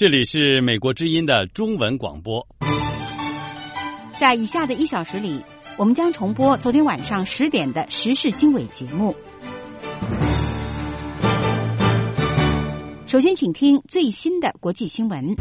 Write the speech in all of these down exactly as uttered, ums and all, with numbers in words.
这里是美国之音的中文广播。 在以下的一小时里，我们将重播昨天晚上十点的时事经纬节目。首先请听最新的国际新闻。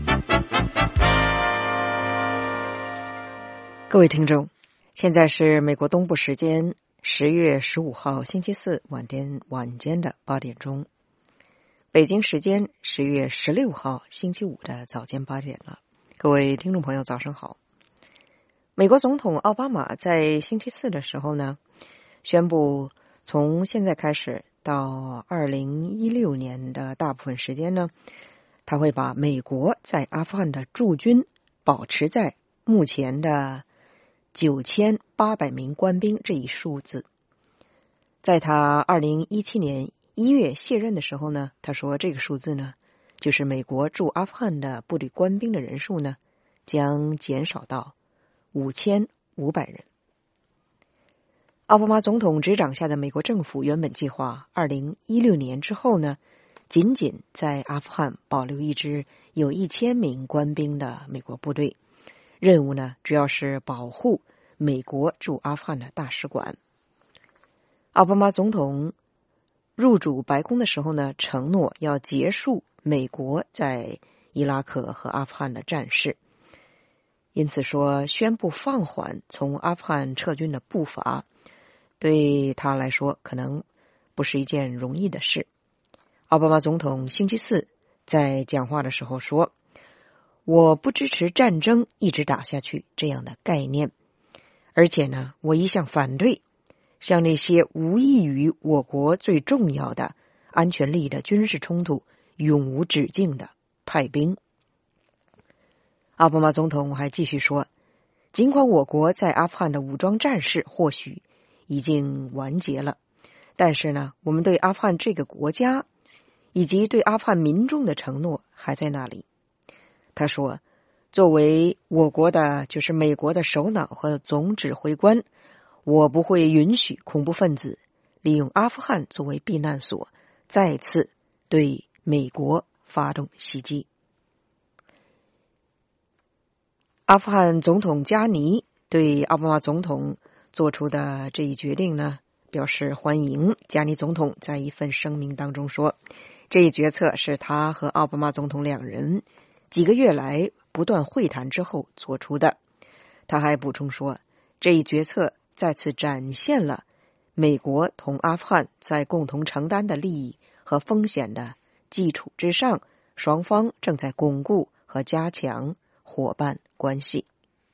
各位听众，现在是美国东部时间十月十五号星期四晚间晚间的八点钟，北京时间十月十六号星期五的早间八点了。各位听众朋友，早上好。美国总统奥巴马在星期四的时候呢，宣布从现在开始到二零一六年的大部分时间呢，他会把美国在阿富汗的驻军保持在目前的九千八百名官兵这一数字。在他二零一七年一月卸任的时候呢，他说这个数字呢，就是美国驻阿富汗的部队官兵的人数呢，将减少到五千五百人。奥巴马总统执掌下的美国政府原本计划二零一六年之后呢，仅仅在阿富汗保留一支有一千名官兵的美国部队，任务呢主要是保护美国驻阿富汗的大使馆。奥巴马总统入主白宫的时候呢，承诺要结束美国在伊拉克和阿富汗的战事，因此说宣布放缓从阿富汗撤军的步伐，对他来说可能不是一件容易的事。奥巴马总统星期四在讲话的时候说，我不支持战争一直打下去这样的概念，而且呢，我一向反对像那些无益于我国最重要的安全利益的军事冲突永无止境的派兵。奥巴马总统还继续说，尽管我国在阿富汗的武装战事或许已经完结了，但是呢，我们对阿富汗这个国家以及对阿富汗民众的承诺还在那里。他说，作为我国的就是美国的首脑和总指挥官，我不会允许恐怖分子利用阿富汗作为避难所，再次对美国发动袭击。阿富汗总统加尼对奥巴马总统做出的这一决定呢，表示欢迎。加尼总统在一份声明当中说，这一决策是他和奥巴马总统两人几个月来不断会谈之后做出的。他还补充说，这一决策再次展现了美国同阿富汗在共同承担的利益和风险的基础之上，双方正在巩固和加强伙伴关系。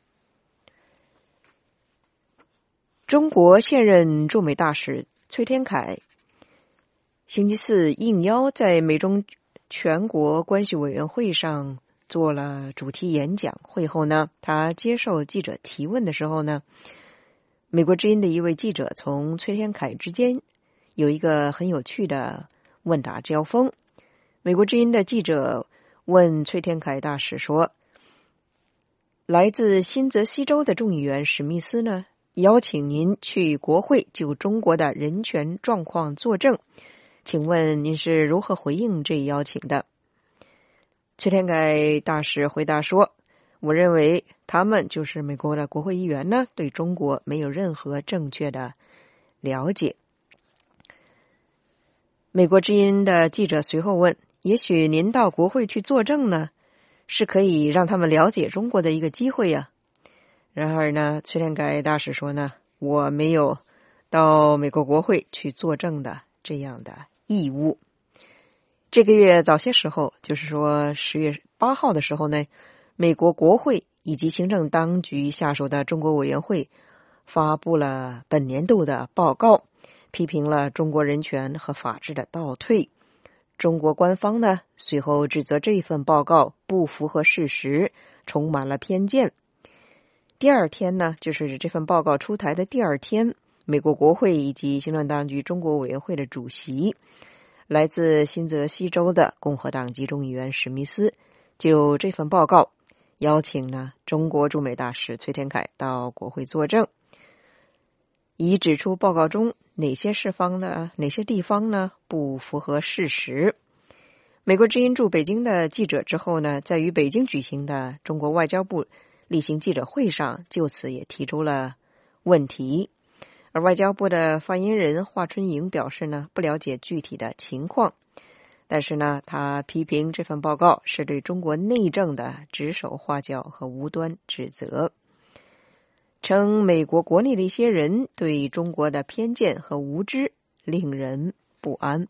中国现任驻美大使崔天凯星期四应邀在美中全国关系委员会上做了主题演讲。会后呢，他接受记者提问的时候呢，美国之音的一位记者从崔天凯之间有一个很有趣的问答交锋。美国之音的记者问崔天凯大使说，来自新泽西州的众议员史密斯呢，邀请您去国会就中国的人权状况作证，请问您是如何回应这一邀请的？崔天凯大使回答说，我认为他们就是美国的国会议员呢，对中国没有任何正确的了解。美国之音的记者随后问，也许您到国会去作证呢，是可以让他们了解中国的一个机会呀。然而呢，崔天凯大使说呢，我没有到美国国会去作证的这样的义务。这个月早些时候，就是说十月八号的时候呢，美国国会以及行政当局下属的中国委员会发布了本年度的报告，批评了中国人权和法治的倒退。中国官方呢，随后指责这份报告不符合事实，充满了偏见。第二天呢，就是这份报告出台的第二天，美国国会以及行政当局中国委员会的主席，来自新泽西州的共和党籍众议员史密斯，就这份报告邀请呢中国驻美大使崔天凯到国会作证，以指出报告中哪些事方呢哪些地方呢不符合事实。 美国之音驻北京的记者之后呢，在与北京举行的中国外交部例行记者会上，就此也提出了问题。而外交部的发言人华春莹表示呢，不了解具体的情况，但是呢，他批评这份报告是对中国内政的指手画脚和无端指责，称美国国内的一些人对中国的偏见和无知令人不安。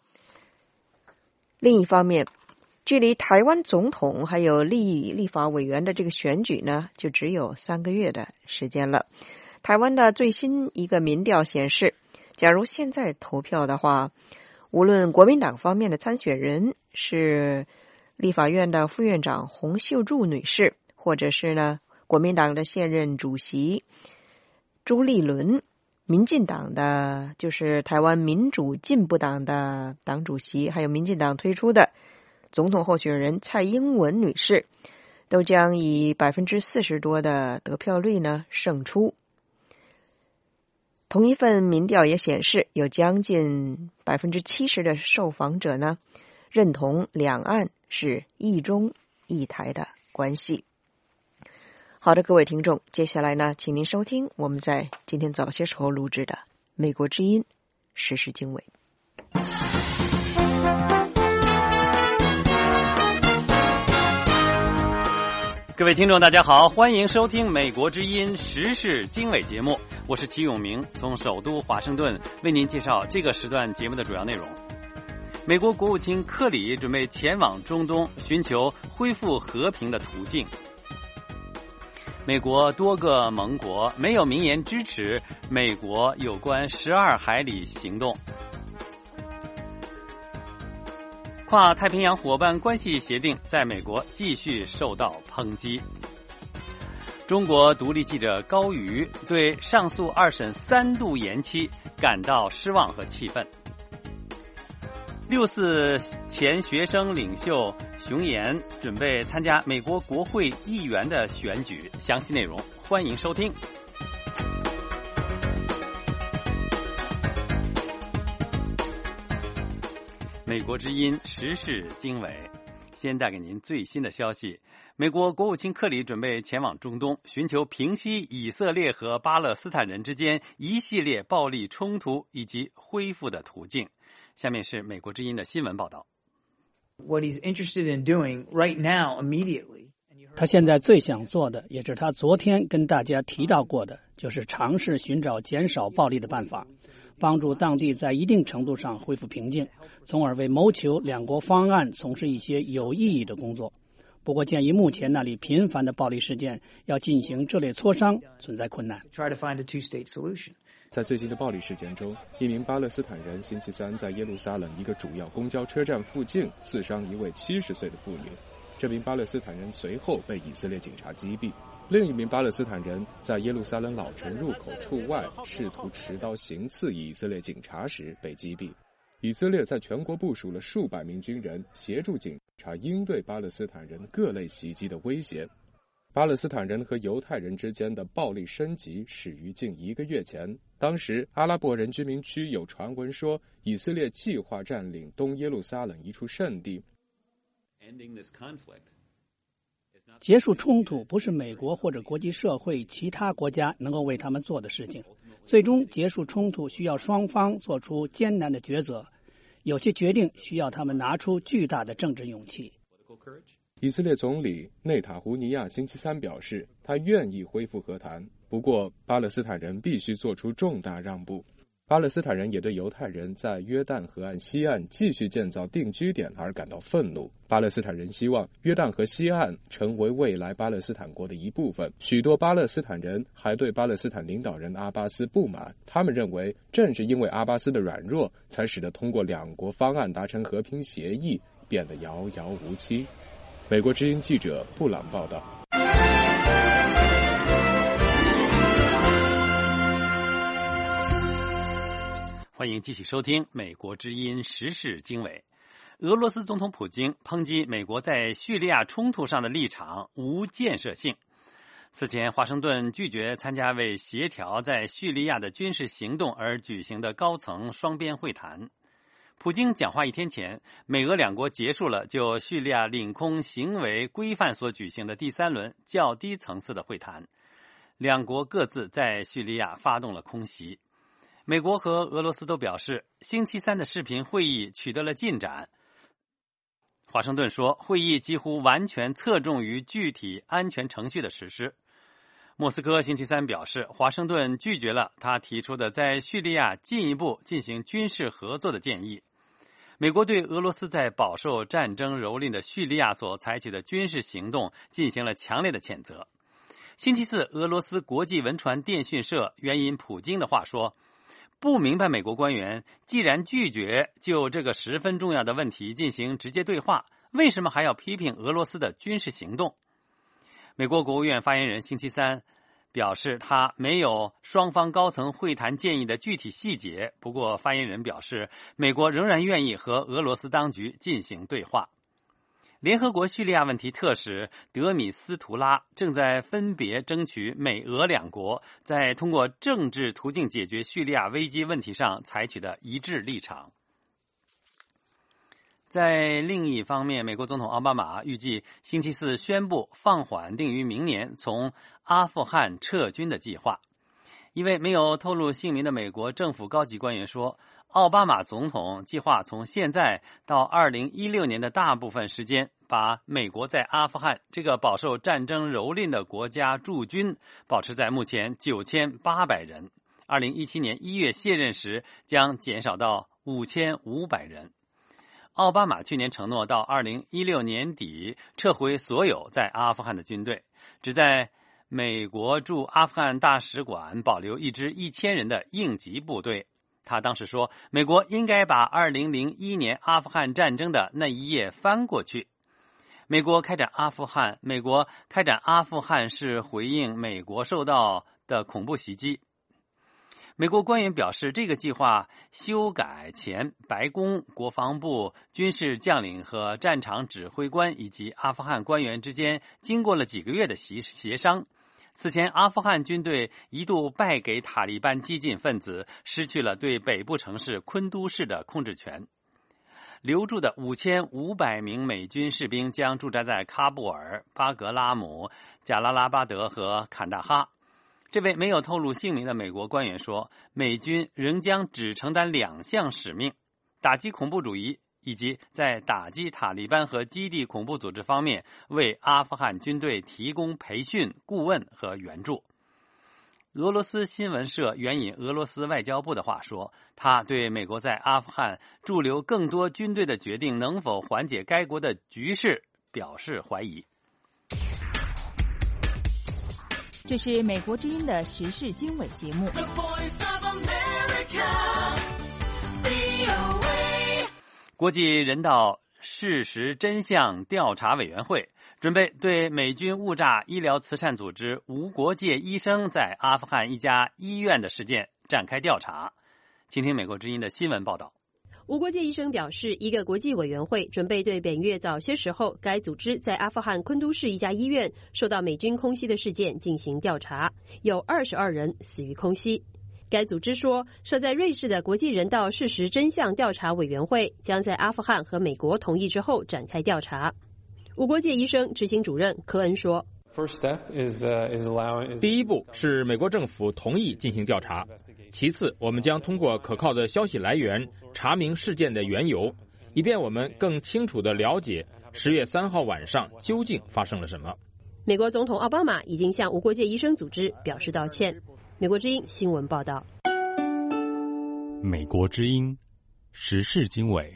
另一方面，距离台湾总统还有立立法委员的这个选举呢，就只有三个月的时间了。台湾的最新一个民调显示，假如现在投票的话，无论国民党方面的参选人是立法院的副院长洪秀柱女士，或者是呢国民党的现任主席朱立伦，民进党的就是台湾民主进步党的党主席，还有民进党推出的总统候选人蔡英文女士，都将以百分之四十多的得票率呢胜出。同一份民调也显示，有将近百分之七十的受访者呢认同两岸是一中一台的关系。好的，各位听众，接下来呢，请您收听我们在今天早些时候录制的美国之音时事经纬。 各位听众大家好，欢迎收听美国之音时事经纬节目，我是齐永明，从首都华盛顿为您介绍这个时段节目的主要内容。美国国务卿克里准备前往中东寻求恢复和平的途径。美国多个盟国没有明言支持美国有关十二海里行动。跨太平洋伙伴关系协定在美国继续受到抨击。中国独立记者高瑜对上诉二审三度延期感到失望和气愤。六四前学生领袖熊岩准备参加美国国会议员的选举，详细内容欢迎收听。美国之音时事经纬，先带给您最新的消息。美国国务卿克里准备前往中东，寻求平息以色列和巴勒斯坦人之间一系列暴力冲突以及恢复的途径。下面是美国之音的新闻报道。 What he's interested in doing right now, immediately. 他现在最想做的，也是他昨天跟大家提到过的，就是尝试寻找减少暴力的办法，帮助当地在一定程度上恢复平静，从而为谋求两国方案从事一些有意义的工作。不过，鉴于目前那里频繁的暴力事件，要进行这类磋商存在困难。 在最近的暴力事件中，一名巴勒斯坦人星期三在耶路撒冷一个主要公交车站附近刺伤一位七十岁的妇女，这名巴勒斯坦人随后被以色列警察击毙。另一名巴勒斯坦人在耶路撒冷老城入口处外试图持刀行刺以色列警察时被击毙。以色列在全国部署了数百名军人，协助警察应对巴勒斯坦人各类袭击的威胁。巴勒斯坦人和犹太人之间的暴力升级始于近一个月前，当时阿拉伯人居民区有传闻说，以色列计划占领东耶路撒冷一处圣地。 结束冲突不是美国或者国际社会其他国家能够为他们做的事情。最终结束冲突需要双方做出艰难的抉择，有些决定需要他们拿出巨大的政治勇气。 以色列总理内塔胡尼亚星期三表示，他愿意恢复和谈，不过巴勒斯坦人必须做出重大让步。巴勒斯坦人也对犹太人在约旦河岸西岸继续建造定居点而感到愤怒。巴勒斯坦人希望约旦河西岸成为未来巴勒斯坦国的一部分。许多巴勒斯坦人还对巴勒斯坦领导人阿巴斯不满，他们认为正是因为阿巴斯的软弱，才使得通过两国方案达成和平协议变得遥遥无期。美国之音记者布朗报道。 欢迎继续收听美国之音时事经纬。俄罗斯总统普京抨击美国在叙利亚冲突上的立场无建设性。此前，华盛顿拒绝参加为协调在叙利亚的军事行动而举行的高层双边会谈。 普京讲话一天前，美俄两国结束了就叙利亚领空行为规范所举行的第三轮较低层次的会谈，两国各自在叙利亚发动了空袭。美国和俄罗斯都表示，星期三的视频会议取得了进展。华盛顿说，会议几乎完全侧重于具体安全程序的实施。莫斯科星期三表示，华盛顿拒绝了他提出的在叙利亚进一步进行军事合作的建议。美国对俄罗斯在饱受战争蹂躏的叙利亚所采取的军事行动进行了强烈的谴责。星期四，俄罗斯国际文传电讯社援引普京的话说，不明白美国官员既然拒绝就这个十分重要的问题进行直接对话，为什么还要批评俄罗斯的军事行动？美国国务院发言人星期三表示，他没有双方高层会谈建议的具体细节，不过发言人表示，美国仍然愿意和俄罗斯当局进行对话。联合国叙利亚问题特使德米斯图拉正在分别争取美俄两国在通过政治途径解决叙利亚危机问题上采取的一致立场。在另一方面，美国总统奥巴马预计星期四宣布放缓定于明年从阿富汗撤军的计划。一位没有透露姓名的美国政府高级官员说，奥巴马总统计划从现在到二零一六年的大部分时间，把美国在阿富汗这个饱受战争蹂躏的国家驻军保持在目前九千八百人，二零一七年一月卸任时将减少到五千五百人。奥巴马去年承诺到二零一六年底撤回所有在阿富汗的军队，只在美国驻阿富汗大使馆保留一支一千人的应急部队。他当时说，美国应该把二零零一年阿富汗战争的那一页翻过去。美国开展阿富汗，美国开展阿富汗是回应美国受到的恐怖袭击。美国官员表示，这个计划修改前白宫、国防部、军事将领和战场指挥官以及阿富汗官员之间经过了几个月的协商。此前，阿富汗军队一度败给塔利班激进分子，失去了对北部城市昆都市的控制权。留驻的五千五百名美军士兵将驻扎在喀布尔、巴格拉姆、贾拉拉巴德和坎大哈。这位没有透露姓名的美国官员说，美军仍将只承担两项使命：打击恐怖主义，以及在打击塔利班和基地恐怖组织方面为阿富汗军队提供培训、顾问和援助。俄罗斯新闻社援引俄罗斯外交部的话说，他对美国在阿富汗驻留更多军队的决定能否缓解该国的局势表示怀疑。 这是美国之音的时事经纬节目。 国际人道事实真相调查委员会准备对美军误炸医疗慈善组织无国界医生在阿富汗一家医院的事件展开调查。请听美国之音的新闻报道。 无国界医生表示，一个国际委员会准备对本月早些时候该组织在阿富汗昆都市一家医院受到美军空袭的事件进行调查，有二十二人死于空袭。该组织说，设在瑞士的国际人道事实真相调查委员会将在阿富汗和美国同意之后展开调查。无国界医生执行主任科恩说， 第一步是美国政府同意进行调查，其次我们将通过可靠的消息来源查明事件的缘由，以便我们更清楚地了解十月三号晚上究竟发生了什么。 美国总统奥巴马已经向无国界医生组织表示道歉。美国之音新闻报道。 美国之音时事经纬。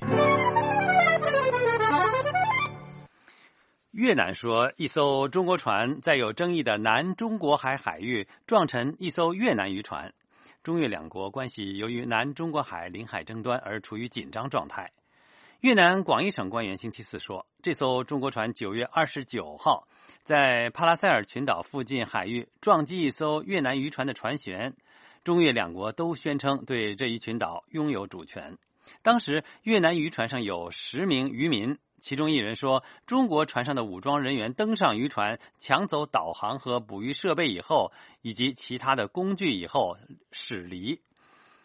越南说，一艘中国船在有争议的南中国海海域撞沉一艘越南渔船，中越两国关系由于南中国海领海争端而处于紧张状态。越南广义省官员星期四说，这艘中国船九月二十九号在帕拉塞尔群岛附近海域撞击一艘越南渔船的船舷，中越两国都宣称对这一群岛拥有主权。当时越南渔船上有十名渔民，其中一人说，中国船上的武装人员登上渔船，抢走导航和捕鱼设备以后，以及其他的工具以后驶离。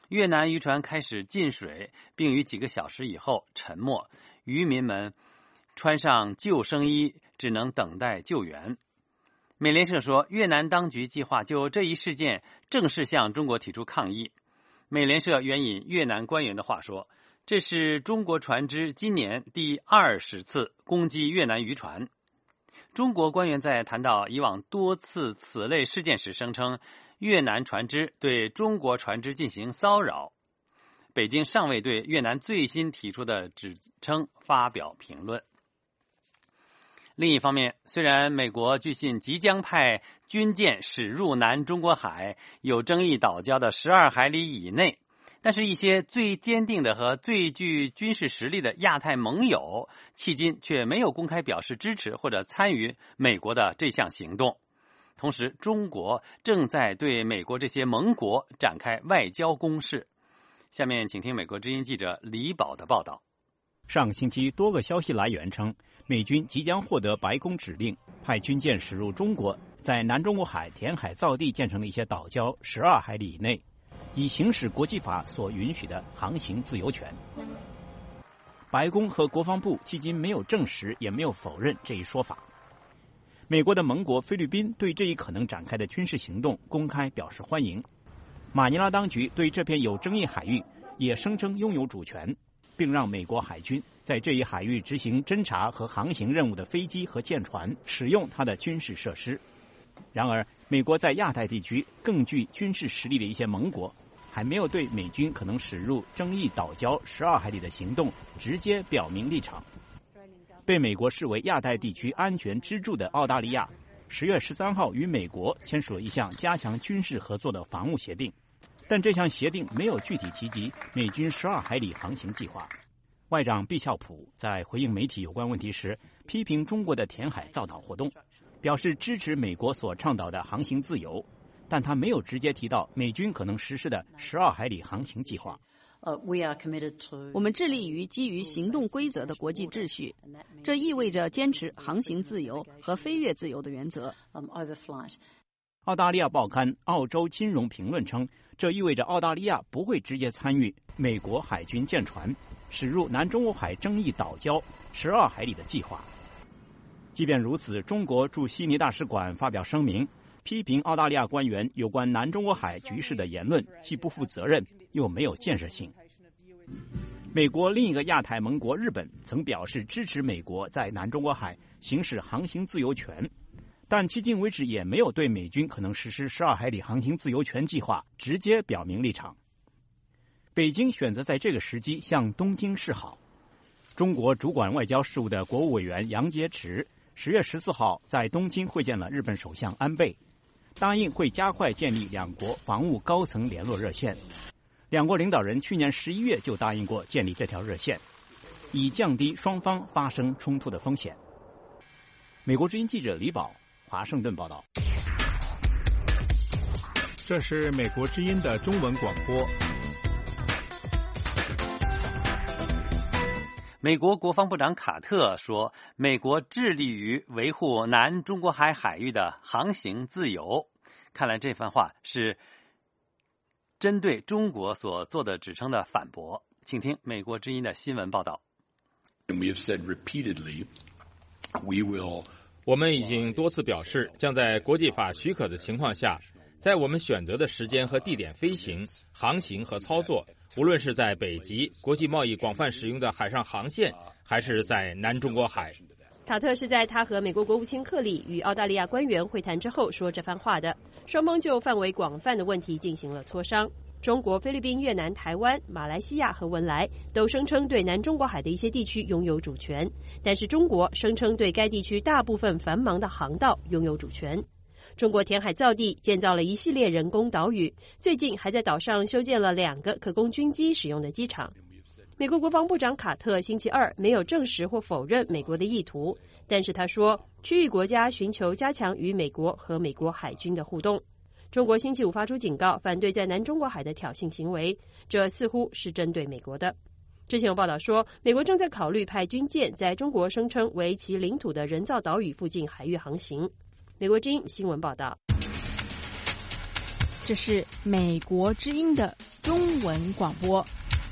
越南渔船开始进水，并于几个小时以后沉没，渔民们穿上救生衣，只能等待救援。美联社说，越南当局计划就这一事件正式向中国提出抗议。美联社援引越南官员的话说，这是中国船只今年第二十次攻击越南渔船。中国官员在谈到以往多次此类事件时声称，越南船只对中国船只进行骚扰。北京尚未对越南最新提出的指称发表评论。另一方面，虽然美国据信即将派军舰驶入南中国海有争议岛礁的十二海里以内，但是一些最坚定的和最具军事实力的亚太盟友迄今却没有公开表示支持或者参与美国的这项行动。同时，中国正在对美国这些盟国展开外交攻势。下面请听美国之音记者李宝的报道。 上星期，多个消息来源称，美军即将获得白宫指令，派军舰驶入中国在南中国海填海造地建成的一些岛礁十二海里以内，以行使国际法所允许的航行自由权。白宫和国防部迄今没有证实，也没有否认这一说法。美国的盟国菲律宾对这一可能展开的军事行动公开表示欢迎。马尼拉当局对这片有争议海域也声称拥有主权，并让美国海军在这一海域执行侦察和航行任务的飞机和舰船使用它的军事设施。然而，美国在亚太地区更具军事实力的一些盟国还没有对美军可能驶入争议岛礁十二海里的行动直接表明立场。被美国视为亚太地区安全支柱的澳大利亚，十月十三号与美国签署了一项加强军事合作的防务协定，但这项协定没有具体提及美军十二海里航行计划。外长毕肖普在回应媒体有关问题时，批评中国的填海造岛活动，表示支持美国所倡导的航行自由，但他没有直接提到美军可能实施的十二海里航行计划。 我们致力于基于行动规则的国际秩序，这意味着坚持航行自由和飞越自由的原则。 澳大利亚报刊《澳洲金融评论》称，这意味着澳大利亚不会直接参与美国海军舰船驶入南中国海争议岛礁十二海里的计划。即便如此，中国驻悉尼大使馆发表声明，批评澳大利亚官员有关南中国海局势的言论既不负责任又没有建设性。美国另一个亚太盟国日本曾表示支持美国在南中国海行使航行自由权，但迄今为止也没有对美军可能实施十二海里航行自由权计划直接表明立场。北京选择在这个时机向东京示好。中国主管外交事务的国务委员杨洁篪十月十四号在东京会见了日本首相安倍，答应会加快建立两国防务高层联络热线。两国领导人去年十一月就答应过建立这条热线，以降低双方发生冲突的风险。美国之音记者李宝，华盛顿报道。 这是美国之音的中文广播。 美国国防部长卡特说，美国致力于维护南中国海海域的航行自由。看来这番话是针对中国所做的指称的反驳。请听美国之音的新闻报道。 我们已经多次表示，将在国际法许可的情况下，在我们选择的时间和地点飞行、航行和操作，无论是在北极国际贸易广泛使用的海上航线，还是在南中国海。 卡特是在他和美国国务卿克里与澳大利亚官员会谈之后说这番话的。双方就范围广泛的问题进行了磋商。中国、菲律宾、越南、台湾、马来西亚和文莱都声称对南中国海的一些地区拥有主权，但是中国声称对该地区大部分繁忙的航道拥有主权。中国填海造地，建造了一系列人工岛屿，最近还在岛上修建了两个可供军机使用的机场。美国国防部长卡特星期二没有证实或否认美国的意图，但是他说，区域国家寻求加强与美国和美国海军的互动。中国星期五发出警告，反对在南中国海的挑衅行为，这似乎是针对美国的。之前有报道说，美国正在考虑派军舰在中国声称为其领土的人造岛屿附近海域航行。美国之音新闻报道。 这是美国之音的中文广播。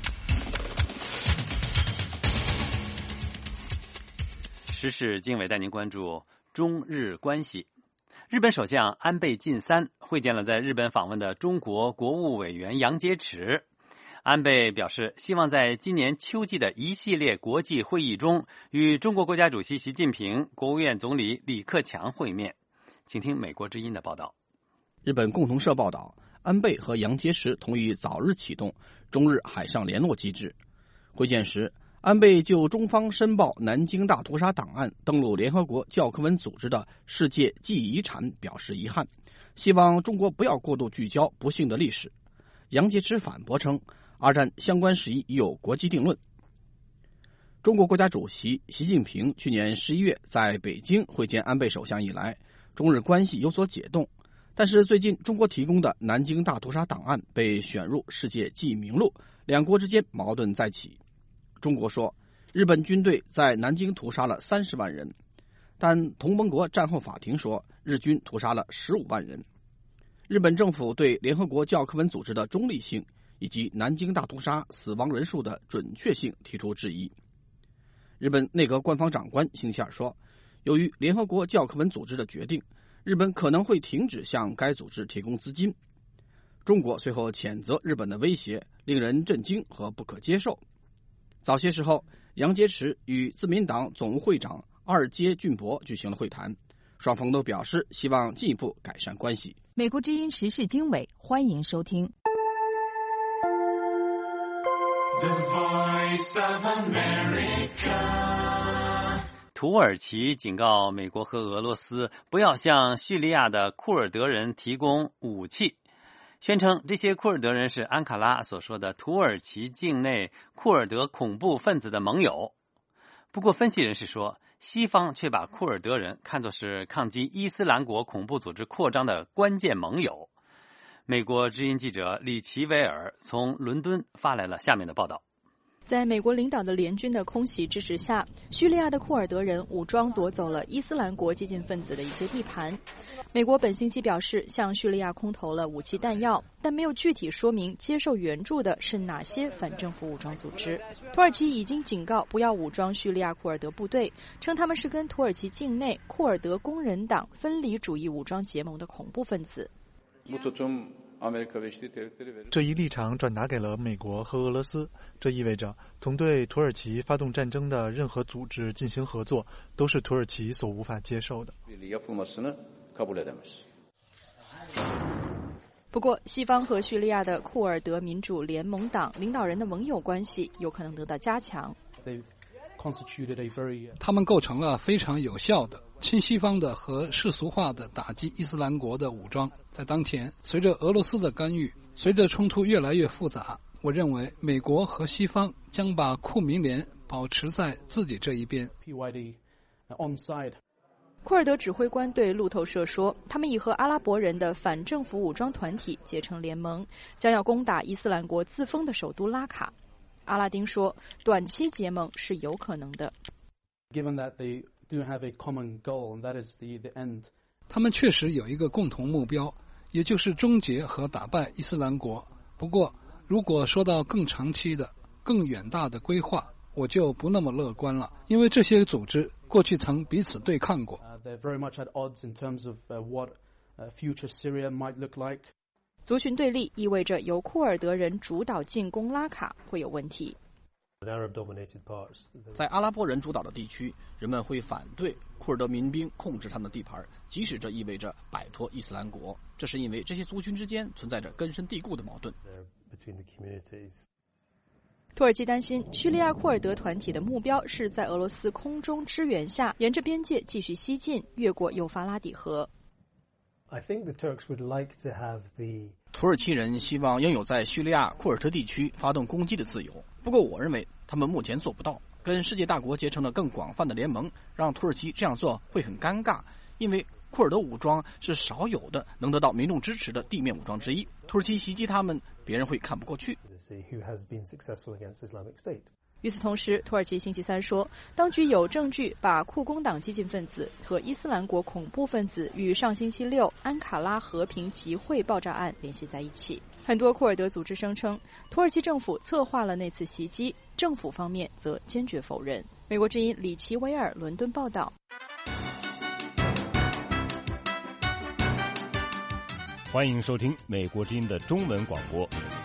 时事经纬带您关注中日关系。日本首相安倍晋三会见了在日本访问的中国国务委员杨洁篪。安倍表示，希望在今年秋季的一系列国际会议中，与中国国家主席习近平、国务院总理李克强会面。请听美国之音的报道。 日本共同社报道，安倍和杨洁篪同意早日启动中日海上联络机制。会见时，安倍就中方申报南京大屠杀档案登陆联合国教科文组织的世界记忆遗产表示遗憾，希望中国不要过度聚焦不幸的历史。杨洁篪反驳称，二战相关事宜已有国际定论。中国国家主席习近平去年十一月在北京会见安倍首相以来，中日关系有所解冻，但是最近中国提供的南京大屠杀档案被选入世界记忆名录，两国之间矛盾再起。中国说，日本军队在南京屠杀了三十万人，但同盟国战后法庭说，日军屠杀了十五万人。日本政府对联合国教科文组织的中立性以及南京大屠杀死亡人数的准确性提出质疑。日本内阁官方长官星期二说，由于联合国教科文组织的决定，日本可能会停止向该组织提供资金。中国随后谴责日本的威胁令人震惊和不可接受。早些时候，杨洁篪与自民党总务会长二阶俊博举行了会谈，双方都表示希望进一步改善关系。 美国之音时事经纬，欢迎收听。 The Voice of America。 土耳其警告美国和俄罗斯不要向叙利亚的库尔德人提供武器，宣称这些库尔德人是安卡拉所说的土耳其境内库尔德恐怖分子的盟友。不过分析人士说，西方却把库尔德人看作是抗击伊斯兰国恐怖组织扩张的关键盟友。美国之音记者李奇维尔从伦敦发来了下面的报道。 在美国领导的联军的空袭支持下，叙利亚的库尔德人武装夺走了伊斯兰国激进分子的一些地盘。美国本星期表示向叙利亚空投了武器弹药，但没有具体说明接受援助的是哪些反政府武装组织。土耳其已经警告不要武装叙利亚库尔德部队，称他们是跟土耳其境内库尔德工人党分离主义武装结盟的恐怖分子。 这一立场转达给了美国和俄罗斯，这意味着同对土耳其发动战争的任何组织进行合作都是土耳其所无法接受的。 不过，西方和叙利亚的库尔德民主联盟党领导人的盟友关系有可能得到加强。 他们构成了非常有效的亲西方的和世俗化的打击伊斯兰国的武装。在当前，随着俄罗斯的干预，随着冲突越来越复杂，我认为美国和西方将把库民联保持在自己这一边。 库尔德指挥官对路透社说，他们已和阿拉伯人的反政府武装团体结成联盟，将要攻打伊斯兰国自封的首都拉卡。阿拉丁说，短期结盟是有可能的。 他们确实有一个共同目标，也就是终结和打败伊斯兰国。不过，如果说到更长期的、更远大的规划，我就不那么乐观了，因为这些组织过去曾彼此对抗过。 族群对立意味着由库尔德人主导进攻拉卡会有问题。 在阿拉伯人主导的地区，人们会反对库尔德民兵控制他们的地盘，即使这意味着摆脱伊斯兰国。这是因为这些族群之间存在着根深蒂固的矛盾。 土耳其担心叙利亚库尔德团体的目标是在俄罗斯空中支援下，沿着边界继续西进，越过幼发拉底河。 土耳其人希望拥有在叙利亚库尔德地区发动攻击的自由，不过我认为他们目前做不到。跟世界大国结成了更广泛的联盟，让土耳其这样做会很尴尬，因为库尔德武装是少有的能得到民众支持的地面武装之一。土耳其袭击他们，别人会看不过去。 与此同时，土耳其星期三说，当局有证据把库工党激进分子和伊斯兰国恐怖分子与上星期六安卡拉和平集会爆炸案联系在一起。很多库尔德组织声称，土耳其政府策划了那次袭击，政府方面则坚决否认。美国之音李奇维尔伦敦报道。 欢迎收听美国之音的中文广播。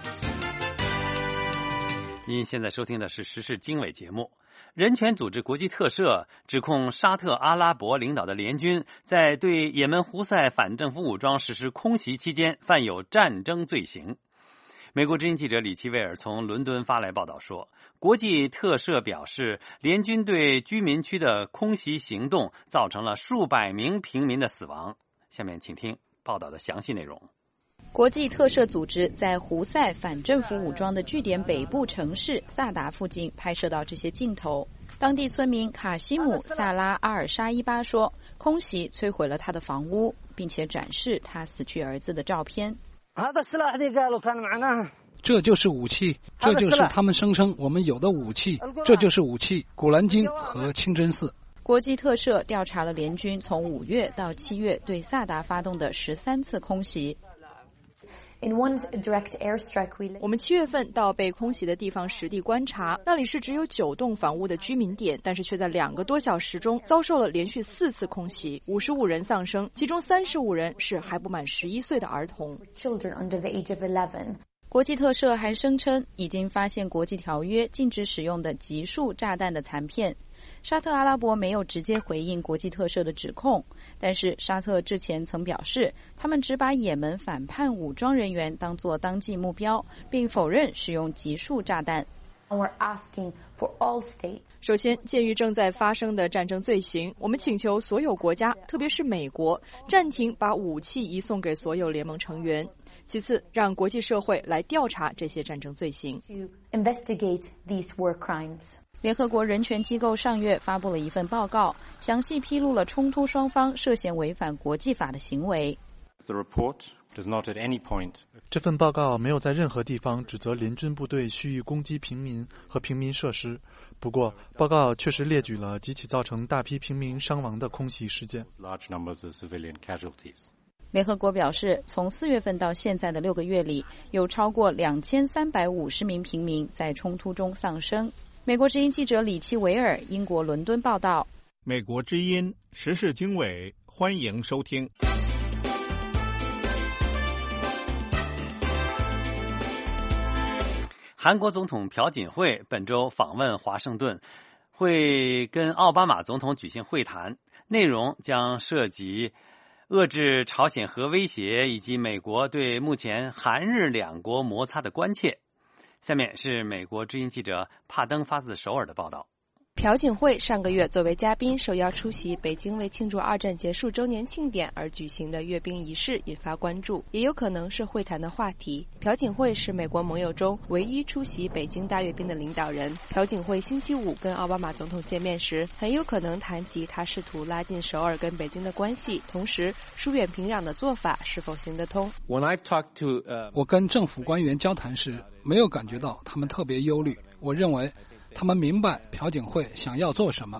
您现在收听的是时事经纬节目。人权组织国际特赦指控沙特阿拉伯领导的联军在对也门胡塞反政府武装实施空袭期间犯有战争罪行。美国之音记者李奇威尔从伦敦发来报道说，国际特赦表示，联军对居民区的空袭行动造成了数百名平民的死亡。下面请听报道的详细内容。 国际特赦组织在胡塞反政府武装的据点北部城市萨达附近拍摄到这些镜头。当地村民卡西姆·萨拉阿尔沙伊巴说，空袭摧毁了他的房屋，并且展示他死去儿子的照片。 这就是武器，这就是他们声称我们有的武器，这就是武器，古兰经和清真寺。 国际特赦调查了联军从五月到七月对萨达发动的十三次空袭。 我们七月份到被空袭的地方实地观察，那里是只有九栋房屋的居民点，但是却在两个多小时中遭受了连续四次空袭，五十五人丧生，其中三十五人是还不满十一岁的儿童。 国际特赦还声称已经发现国际条约禁止使用的集束炸弹的残片。沙特阿拉伯没有直接回应国际特赦的指控，但是沙特之前曾表示，他们只把也门反叛武装人员当作当季目标，并否认使用集束炸弹。 首先，鉴于正在发生的战争罪行，我们请求所有国家，特别是美国，暂停把武器移送给所有联盟成员。其次，让国际社会来调查这些战争罪行。 联合国人权机构上月发布了一份报告，详细披露了冲突双方涉嫌违反国际法的行为。 这份报告没有在任何地方指责联军部队蓄意攻击平民和平民设施，不过报告确实列举了几起造成大批平民伤亡的空袭事件。 联合国表示，从四月份到现在的六个月里，有超过两千三百五十名平民在冲突中丧生。美国之音记者李奇维尔，英国伦敦报道。 美国之音时事经纬，欢迎收听。 韩国总统朴槿惠本周访问华盛顿，会跟奥巴马总统举行会谈，内容将涉及遏制朝鲜核威胁以及美国对目前韩日两国摩擦的关切。下面是美国之音记者帕登发自首尔的报道。 朴槿惠上个月作为嘉宾受邀出席北京为庆祝二战结束周年庆典而举行的阅兵仪式，引发关注，也有可能是会谈的话题。朴槿惠是美国盟友中唯一出席北京大阅兵的领导人。朴槿惠星期五跟奥巴马总统见面时，很有可能谈及他试图拉近首尔跟北京的关系，同时疏远平壤的做法是否行得通。 我跟政府官员交谈时，没有感觉到他们特别忧虑。我认为他们明白朴槿惠想要做什么。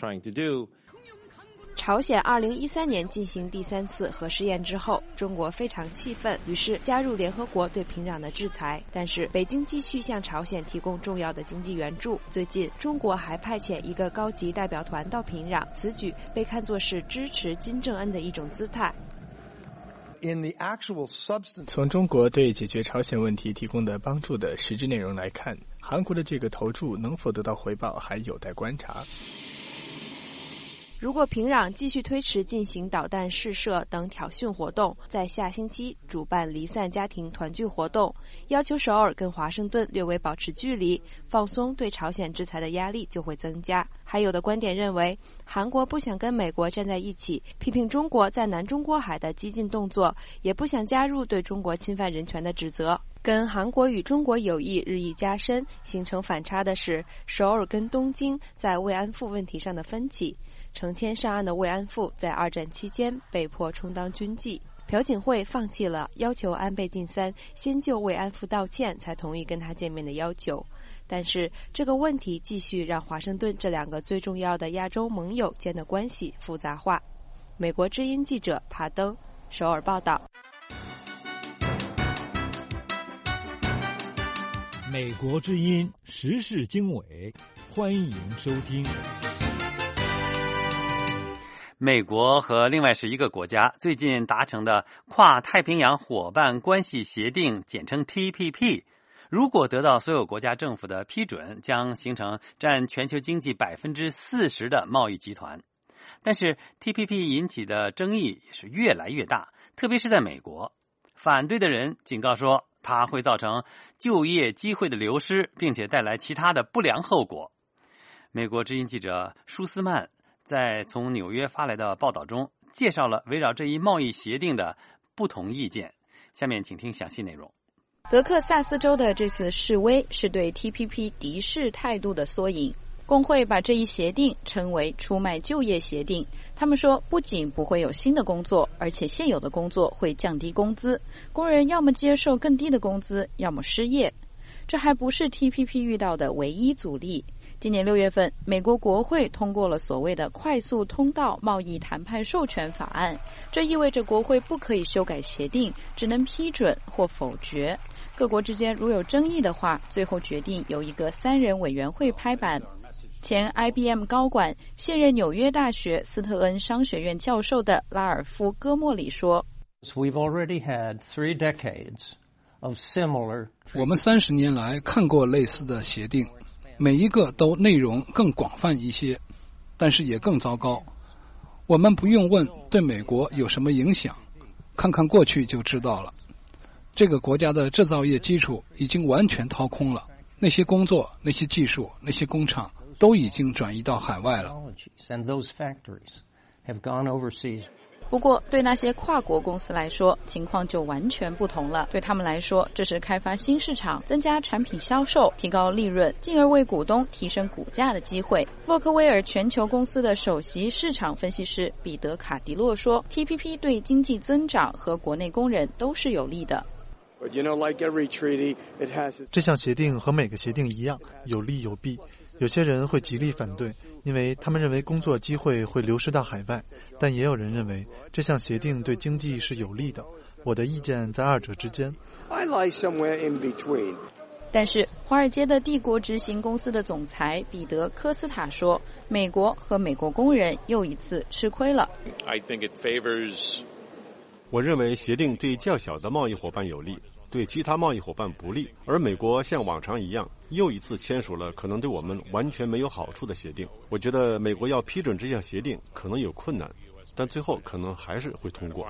朝鲜二零一三年进行第三次核试验之后，中国非常气愤，于是加入联合国对平壤的制裁。但是北京继续向朝鲜提供重要的经济援助。最近，中国还派遣一个高级代表团到平壤，此举被看作是支持金正恩的一种姿态。 从中国对解决朝鲜问题提供的帮助的实质内容来看，韩国的这个投注能否得到回报还有待观察。 如果平壤继续推迟进行导弹试射等挑衅活动，在下星期主办离散家庭团聚活动，要求首尔跟华盛顿略微保持距离，放松对朝鲜制裁的压力就会增加。还有的观点认为，韩国不想跟美国站在一起，批评中国在南中国海的激进动作，也不想加入对中国侵犯人权的指责。跟韩国与中国友谊日益加深形成反差的是，首尔跟东京在慰安妇问题上的分歧。成千上万的慰安妇在二战期间被迫充当军妓。 朴槿惠放弃了要求安倍晋三先就慰安妇道歉才同意跟他见面的要求。但是这个问题继续让华盛顿这两个最重要的亚洲盟友间的关系复杂化。美国之音记者爬登首尔报道。 美国之音时事经纬，欢迎收听。 美国和另外是一个国家最近达成的跨太平洋伙伴关系协定，简称 T P P， 如果得到所有国家政府的批准，将形成占全球经济百分之四十的贸易集团。但是 T P P 引起的争议也是越来越大，特别是在美国，反对的人警告说，它会造成就业机会的流失，并且带来其他的不良后果。美国之音记者舒斯曼在从纽约发来的报道中介绍了围绕这一贸易协定的不同意见。下面请听详细内容。 德克萨斯州的这次示威是对 T P P 敌视态度的缩影。工会把这一协定称为出卖就业协定。他们说，不仅不会有新的工作，而且现有的工作会降低工资，工人要么接受更低的工资，要么失业。这还不是 T P P 遇到的唯一阻力。今年六月份，美国国会通过了所谓的快速通道贸易谈判授权法案，这意味着国会不可以修改协定，只能批准或否决。各国之间如有争议的话，最后决定由一个三人委员会拍板。前 I B M 高管、现任纽约大学斯特恩商学院教授的拉尔夫·戈莫里说， We've already had three decades of similar... 我们三十年来看过类似的协定，每一个都内容更广泛一些，但是也更糟糕。我们不用问对美国有什么影响，看看过去就知道了。这个国家的制造业基础已经完全掏空了，那些工作、那些技术、那些工厂都已经转移到海外了。 不过，对那些跨国公司来说，情况就完全不同了。对他们来说，这是开发新市场、增加产品销售、提高利润，进而为股东提升股价的机会。洛克威尔全球公司的首席市场分析师彼得·卡迪洛说 ，T P P 对经济增长和国内工人都是有利的。 这项协定和每个协定一样，有利有弊。有些人会极力反对，因为他们认为工作机会会流失到海外，但也有人认为这项协定对经济是有利的。我的意见在二者之间。 I lie somewhere in between. 但是，华尔街的帝国执行公司的总裁彼得·科斯塔说，美国和美国工人又一次吃亏了。 I think it favors... 我认为协定对较小的贸易伙伴有利，对其他贸易伙伴不利，而美国像往常一样又一次签署了可能对我们完全没有好处的协定。我觉得美国要批准这项协定可能有困难，但最后可能还是会通过。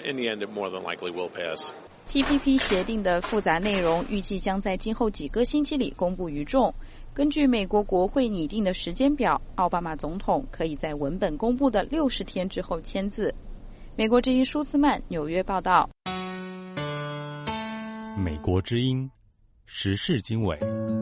T P P 协定的复杂内容预计将在今后几个星期里公布于众。根据美国国会拟定的时间表，奥巴马总统可以在文本公布的六十天之后签字。美国之音舒斯曼纽约报道。 美国之音时事经纬。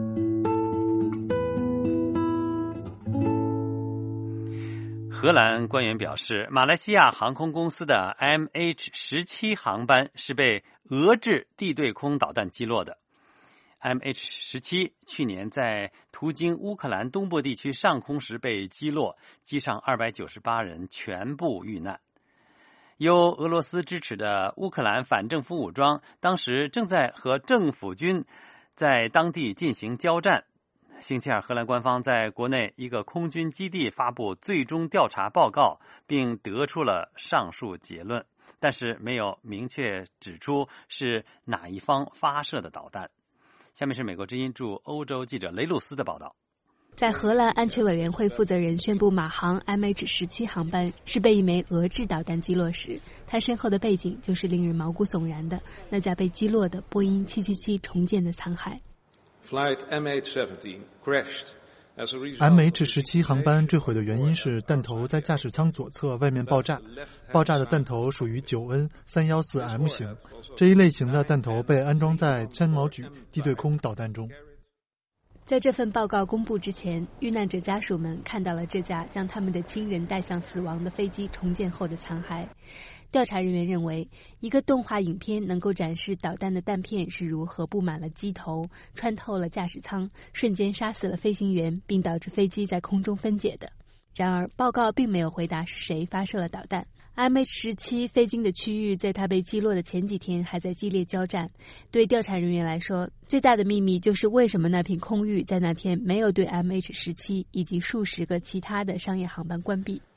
荷兰官员表示，马来西亚航空公司的 M H 十七 航班是被俄制地对空导弹击落的。M H 十七 去年在途经乌克兰东部地区上空时被击落，机上二百九十八人全部遇难。由俄罗斯支持的乌克兰反政府武装当时正在和政府军在当地进行交战。星期二，荷兰官方在国内一个空军基地发布最终调查报告，并得出了上述结论，但是没有明确指出是哪一方发射的导弹。下面是美国之音驻欧洲记者雷鲁斯的报道。 在荷兰安全委员会负责人宣布马航 M H 十七 航班是被一枚俄制导弹击落时，他身后的背景就是令人毛骨悚然的那架被击落的波音七七七重建的残骸。 Flight M H seventeen crashed. M H 十七 航班坠毁的原因是弹头在驾驶舱左侧外面爆炸，爆炸的弹头属于 九 N 三一四 M 型，这一类型的弹头被安装在山毛榉地对空导弹中。 在这份报告公布之前，遇难者家属们看到了这架将他们的亲人带向死亡的飞机重建后的残骸。调查人员认为，一个动画影片能够展示导弹的弹片是如何布满了机头，穿透了驾驶舱，瞬间杀死了飞行员，并导致飞机在空中分解的。然而，报告并没有回答是谁发射了导弹。M H 十七 飞经的区域在它被击落的前几天还在激烈交战。对调查人员来说，最大的秘密就是为什么那片空域在那天没有对 M H 十七 以及数十个其他的商业航班关闭。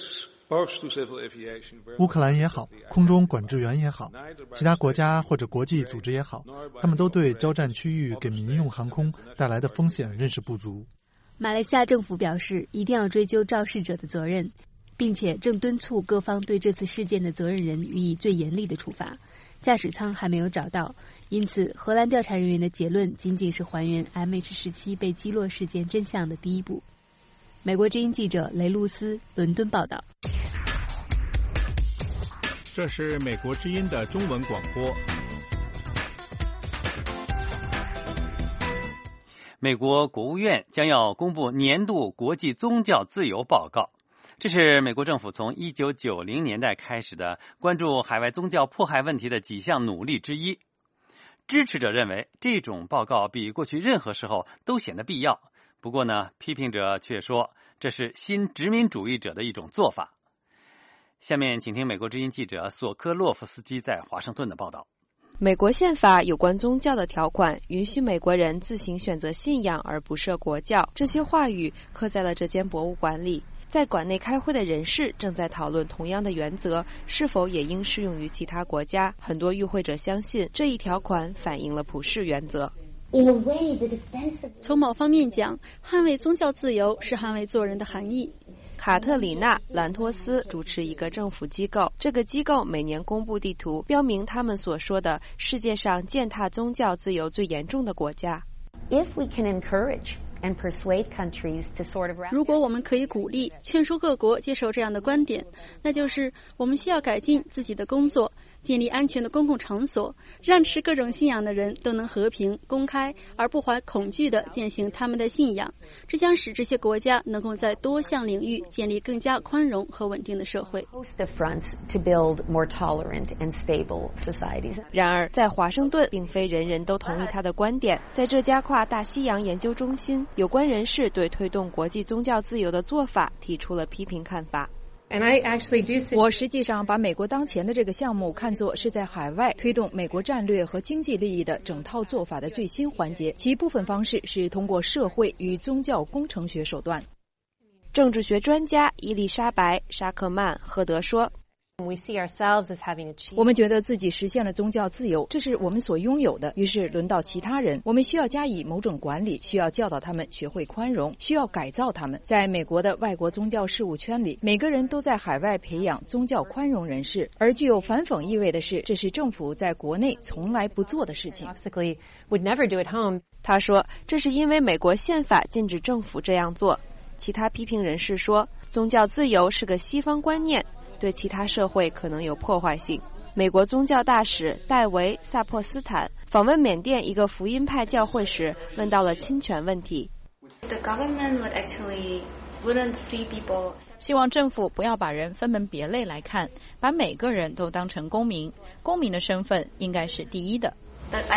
乌克兰也好，空中管制员也好，其他国家或者国际组织也好，他们都对交战区域给民用航空带来的风险认识不足。 马来西亚政府表示，一定要追究肇事者的责任，并且正敦促各方对这次事件的责任人予以最严厉的处罚。驾驶舱还没有找到，因此荷兰调查人员的结论仅仅是还原 M H 十七 被击落事件真相的第一步。美国之音记者雷露斯伦敦报道。 这是美国之音的中文广播。 美国国务院将要公布年度国际宗教自由报告，这是美国政府从一九九零年代开始的关注海外宗教迫害问题的几项努力之一。支持者认为这种报告比过去任何时候都显得必要，不过呢，批评者却说这是新殖民主义者的一种做法。下面请听美国之音记者索科洛夫斯基在华盛顿的报道。 美国宪法有关宗教的条款允许美国人自行选择信仰而不设国教，这些话语刻在了这间博物馆里。在馆内开会的人士正在讨论同样的原则是否也应适用于其他国家。很多与会者相信这一条款反映了普世原则。 从某方面讲，捍卫宗教自由是捍卫做人的含义。 卡特里娜·兰托斯主持一个政府机构，这个机构每年公布地图，标明他们所说的世界上践踏宗教自由最严重的国家。 If we can encourage and persuade countries to sort of... 如果我们可以鼓励、劝说各国接受这样的观点，那就是我们需要改进自己的工作，建立安全的公共场所，让持各种信仰的人都能和平、公开而不怀恐惧地践行他们的信仰。这将使这些国家能够在多项领域建立更加宽容和稳定的社会。 然而，在华盛顿，并非人人都同意他的观点。在这家跨大西洋研究中心，有关人士对推动国际宗教自由的做法提出了批评看法。 我实际上把美国当前的这个项目看作是在海外推动美国战略和经济利益的整套做法的最新环节，其部分方式是通过社会与宗教工程学手段。 政治学专家伊丽莎白·沙克曼赫德说， 我们觉得自己实现了宗教自由，这是我们所拥有的，于是轮到其他人，我们需要加以某种管理，需要教导他们学会宽容，需要改造他们。在美国的外国宗教事务圈里，每个人都在海外培养宗教宽容人士，而具有反讽意味的是，这是政府在国内从来不做的事情。 他说，这是因为美国宪法禁止政府这样做。其他批评人士说，宗教自由是个西方观念，对其他社会可能有破坏性。美国宗教大使戴维·萨珀斯坦访问缅甸一个福音派教会时，问到了侵权问题。 希望政府不要把人分门别类来看，把每个人都当成公民，公民的身份应该是第一的。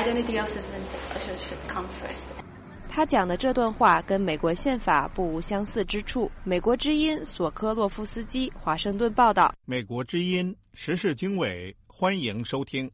他讲的这段话跟美国宪法不无相似之处。美国之音索科洛夫斯基华盛顿报道。 美国之音时事经纬，欢迎收听。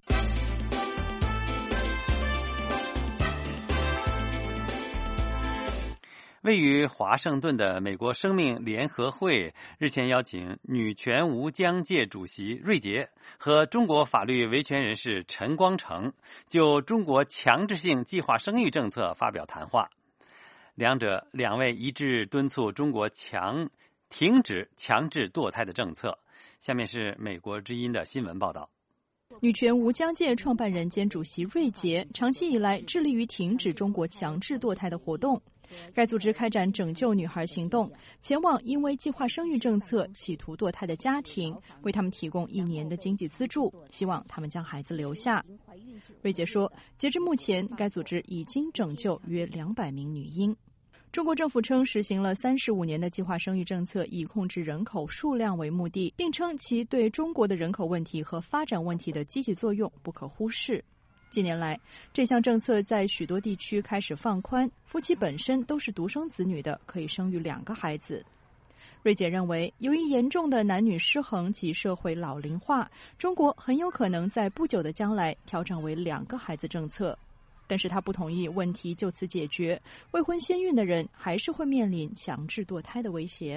位于华盛顿的美国生命联合会日前邀请女权无疆界主席瑞杰和中国法律维权人士陈光诚就中国强制性计划生育政策发表谈话。两者两位一致敦促中国强停止强制堕胎的政策。下面是美国之音的新闻报道。 女权无疆界创办人兼主席瑞杰长期以来致力于停止中国强制堕胎的活动。 该组织开展拯救女孩行动，前往因为计划生育政策企图堕胎的家庭，为他们提供一年的经济资助，希望他们将孩子留下。瑞姐说，截至目前，该组织已经拯救约两百名女婴。中国政府称，实行了三十五年的计划生育政策，以控制人口数量为目的，并称其对中国的人口问题和发展问题的积极作用不可忽视。近年来，这项政策在许多地区开始放宽，夫妻本身都是独生子女的，可以生育两个孩子。瑞姐认为，由于严重的男女失衡及社会老龄化，中国很有可能在不久的将来调整为两个孩子政策。但是他不同意问题就此解决，未婚先孕的人还是会面临强制堕胎的威胁。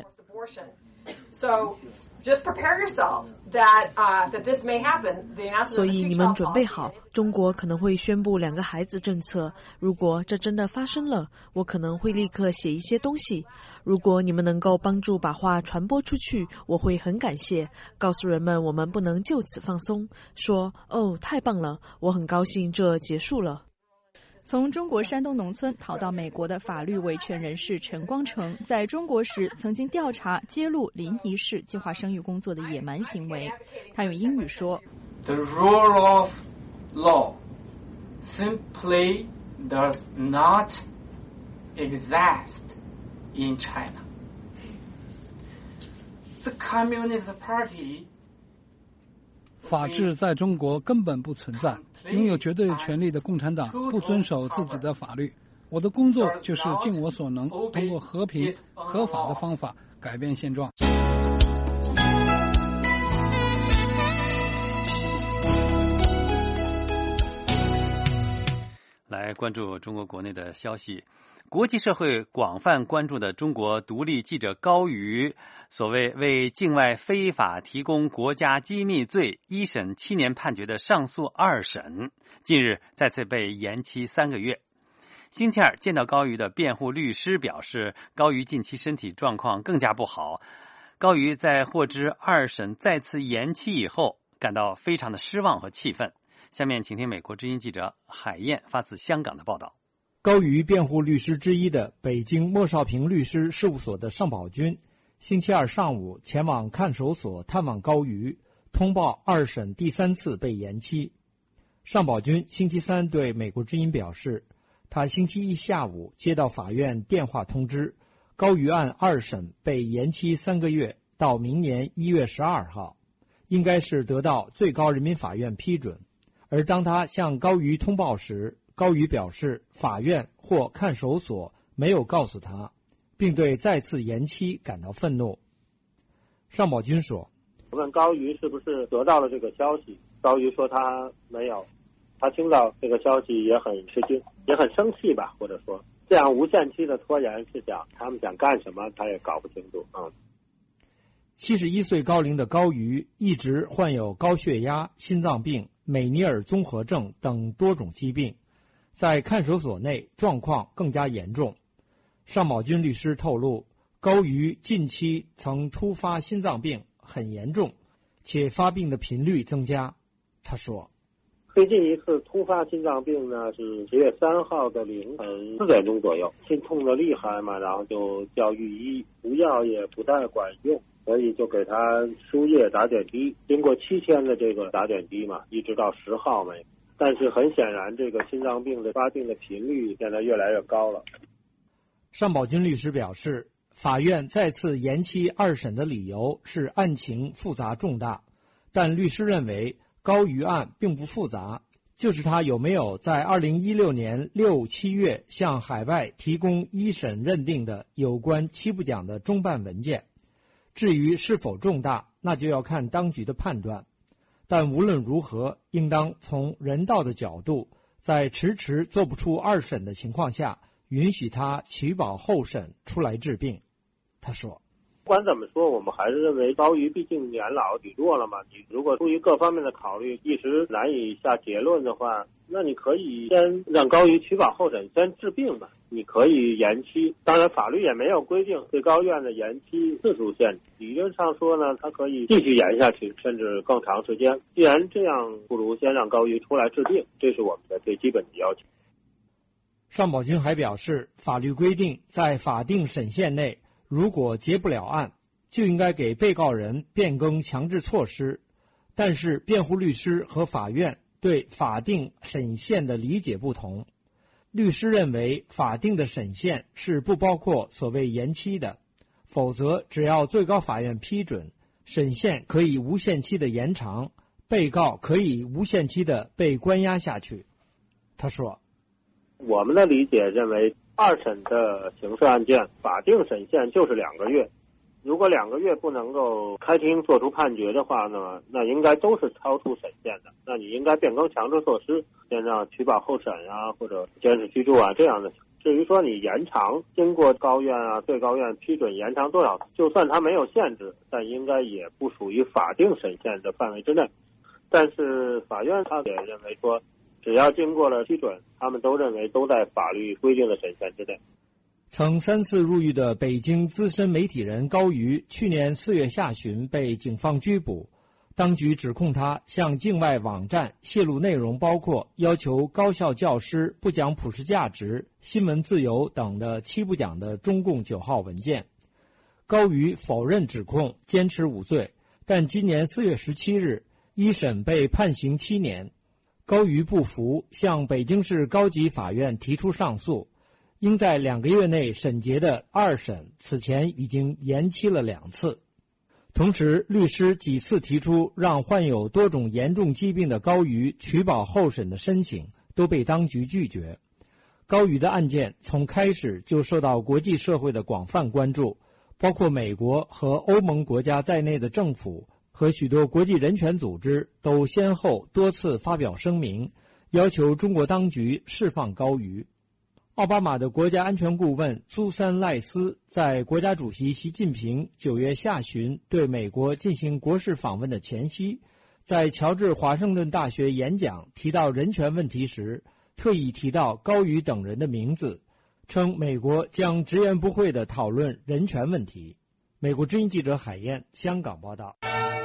所以你们准备好，中国可能会宣布两个孩子政策。如果这真的发生了，我可能会立刻写一些东西。如果你们能够帮助把话传播出去，我会很感谢，告诉人们我们不能就此放松，说哦，太棒了，我很高兴这结束了。 从中国山东农村逃到美国的法律维权人士陈光诚，在中国时曾经调查揭露临沂市计划生育工作的野蛮行为。他用英语说 ：“The rule of law simply does not exist in China. The Communist Party.” 法治在中国根本不存在。拥有绝对权力的共产党不遵守自己的法律。我的工作就是尽我所能，通过和平、合法的方法改变现状。 来关注中国国内的消息。国际社会广泛关注的中国独立记者高瑜所谓为境外非法提供国家机密罪一审七年判决的上诉二审，近日再次被延期三个月。星期二见到高瑜的辩护律师表示，高瑜近期身体状况更加不好。高瑜在获知二审再次延期以后，感到非常的失望和气愤。下面请听美国之音记者海燕发自香港的报道。 高瑜辩护律师之一的北京莫少平律师事务所的尚宝军，星期二上午前往看守所探望高瑜，通报二审第三次被延期。尚宝军星期三对美国之音表示，他星期一下午接到法院电话通知，高瑜案二审被延期三个月，到明年一月十二号，应该是得到最高人民法院批准。而当他向高瑜通报时，高瑜表示法院或看守所没有告诉他，并对再次延期感到愤怒。尚宝军说， 问高瑜是不是得到了这个消息，高瑜说他没有，他听到这个消息也很吃惊，也很生气吧，或者说这样无限期的拖延是想他们想干什么他也搞不清楚。嗯， 七十一岁高龄的高瑜一直患有高血压、心脏病、美尼尔综合症等多种疾病，在看守所内状况更加严重。尚宝军律师透露，高瑜近期曾突发心脏病，很严重，且发病的频率增加。他说， 最近一次突发心脏病呢是十月三号的凌晨四点钟左右，心痛的厉害嘛，然后就叫御医，服药也不太管用，所以就给他输液打点滴，经过七天的这个打点滴嘛，一直到十号没。但是很显然，这个心脏病的发病的频率现在越来越高了。 尚宝军律师表示，法院再次延期二审的理由是案情复杂重大，但律师认为高瑜案并不复杂，就是他有没有在二零一六年六七月向海外提供一审认定的有关七部奖的中办文件。至于是否重大，那就要看当局的判断。但无论如何，应当从人道的角度，在迟迟做不出二审的情况下，允许他取保候审出来治病。他说， 不管怎么说，我们还是认为高瑜毕竟年老体弱了嘛，你如果出于各方面的考虑一时难以下结论的话，那你可以先让高瑜取保候审，先治病吧，你可以延期。当然法律也没有规定最高院的延期次数限制，理论上说呢，它可以继续延下去，甚至更长时间。既然这样，不如先让高瑜出来治病，这是我们的最基本的要求。 尚宝军还表示，法律规定在法定审限内，如果结不了案，就应该给被告人变更强制措施。但是辩护律师和法院对法定审限的理解不同。律师认为法定的审限是不包括所谓延期的，否则只要最高法院批准，审限可以无限期的延长，被告可以无限期的被关押下去。他说， 我们的理解认为，二审的刑事案件法定审限就是两个月，如果两个月不能够开庭作出判决的话呢，那应该都是超出审限的，那你应该变更强制措施，先让取保候审啊，或者监视居住啊这样的。至于说你延长，经过高院啊、最高院批准延长多少，就算它没有限制，但应该也不属于法定审限的范围之内。但是法院他也认为说，只要经过了批准，他们都认为都在法律规定的审限之内。 曾三次入狱的北京资深媒体人高瑜，去年四月下旬被警方拘捕，当局指控他向境外网站泄露内容，包括要求高校教师不讲普世价值、新闻自由等的七不讲的中共九号文件。高瑜否认指控，坚持无罪，但今年四月十七日一审被判刑七年。高瑜不服，向北京市高级法院提出上诉，应在两个月内审结的二审，此前已经延期了两次。同时，律师几次提出让患有多种严重疾病的高瑜取保候审的申请，都被当局拒绝。高瑜的案件从开始就受到国际社会的广泛关注，包括美国和欧盟国家在内的政府和许多国际人权组织都先后多次发表声明，要求中国当局释放高瑜。奥巴马的国家安全顾问苏珊·赖斯在国家主席习近平九月下旬对美国进行国事访问的前夕，在乔治华盛顿大学演讲提到人权问题时，特意提到高瑜等人的名字，称美国将直言不讳地讨论人权问题。美国之音记者海燕，香港报道。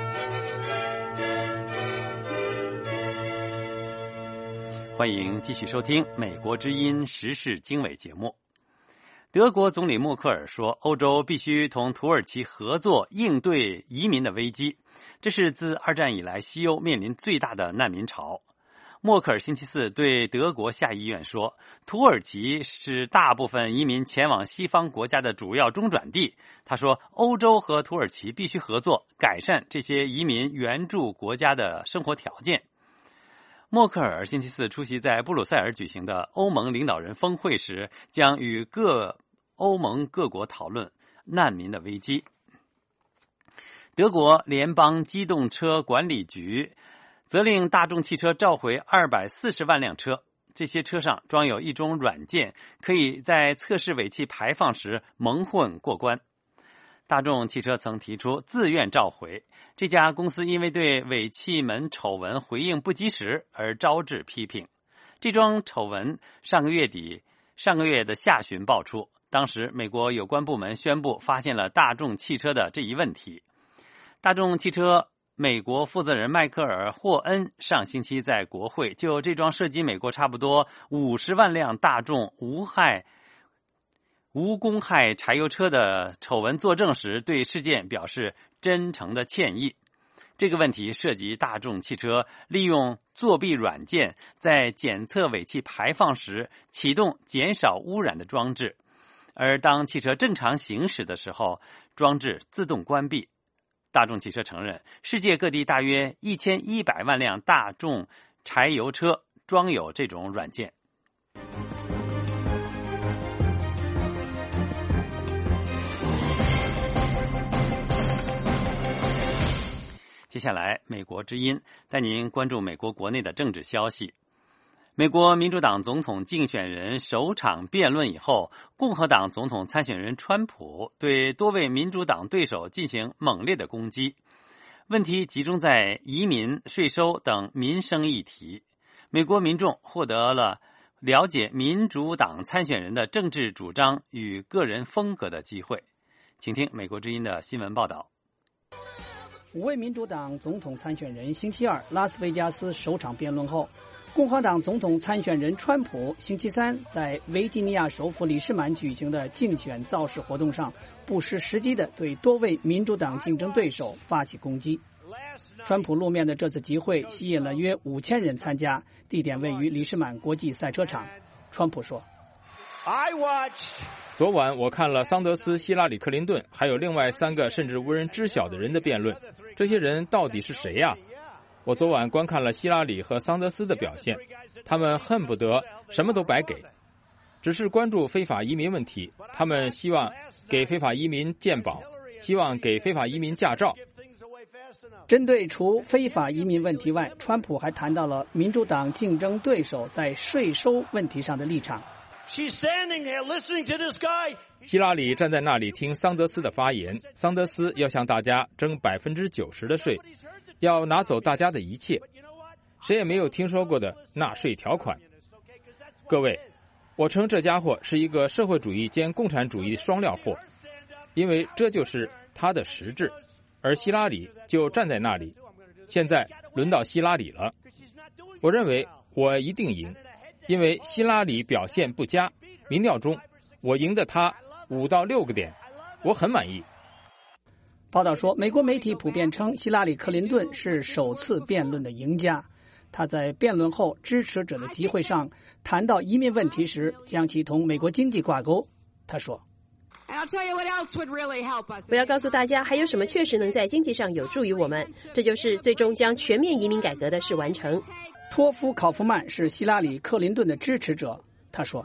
欢迎继续收听美国之音时事经纬节目。德国总理默克尔说，欧洲必须同土耳其合作应对移民的危机，这是自二战以来西欧面临最大的难民潮。默克尔星期四对德国下议院说，土耳其是大部分移民前往西方国家的主要中转地。他说，欧洲和土耳其必须合作，改善这些移民援助国家的生活条件。默克尔星期四出席在布鲁塞尔举行的欧盟领导人峰会时，将与各欧盟各国讨论难民的危机。德国联邦机动车管理局责令大众汽车召回二百四十万辆车，这些车上装有一种软件，可以在测试尾气排放时蒙混过关。大众汽车曾提出自愿召回，这家公司因为对尾气门丑闻回应不及时而招致批评。这桩丑闻上个月底、上个月的下旬爆出，当时美国有关部门宣布发现了大众汽车的这一问题。大众汽车美国负责人迈克尔·霍恩上星期在国会就这桩涉及美国差不多五十万辆大众无害无公害柴油车的丑闻作证时，对事件表示真诚的歉意。这个问题涉及大众汽车利用作弊软件在检测尾气排放时启动减少污染的装置，而当汽车正常行驶的时候，装置自动关闭。大众汽车承认，世界各地大约一千一百万辆大众柴油车装有这种软件。接下来，美国之音带您关注美国国内的政治消息。美国民主党总统竞选人首场辩论以后，共和党总统参选人川普对多位民主党对手进行猛烈的攻击，问题集中在移民、税收等民生议题。美国民众获得了了解民主党参选人的政治主张与个人风格的机会。请听美国之音的新闻报道。 五位民主党总统参选人星期二拉斯维加斯首场辩论后， 共和党总统参选人川普星期三在维吉尼亚首府里士满举行的竞选造势活动上，不失时机地对多位民主党竞争对手发起攻击。川普露面的这次集会吸引了约五千人参加，地点位于里士满国际赛车场。川普说：“ 昨晚我看了桑德斯、希拉里、克林顿，还有另外三个甚至无人知晓的人的辩论。这些人到底是谁呀？我昨晚观看了希拉里和桑德斯的表现，他们恨不得什么都白给，只是关注非法移民问题。他们希望给非法移民健保，希望给非法移民驾照。” 针对除非法移民问题外，川普还谈到了民主党竞争对手在税收问题上的立场。 希拉里站在那里听桑德斯的发言，桑德斯要向大家征百分之九十的税，要拿走大家的一切，谁也没有听说过的纳税条款。各位，我称这家伙是一个社会主义兼共产主义双料货，因为这就是他的实质。而希拉里就站在那里，现在轮到希拉里了。我认为我一定赢，因为希拉里表现不佳，民调中我赢得他五到六个点，我很满意。 报道说，美国媒体普遍称希拉里·克林顿是首次辩论的赢家。他在辩论后支持者的集会上谈到移民问题时，将其同美国经济挂钩。他说：“ 我要告诉大家，还有什么确实能在经济上有助于我们，这就是最终将全面移民改革的事完成。” 托夫·考夫曼是希拉里·克林顿的支持者，他说：“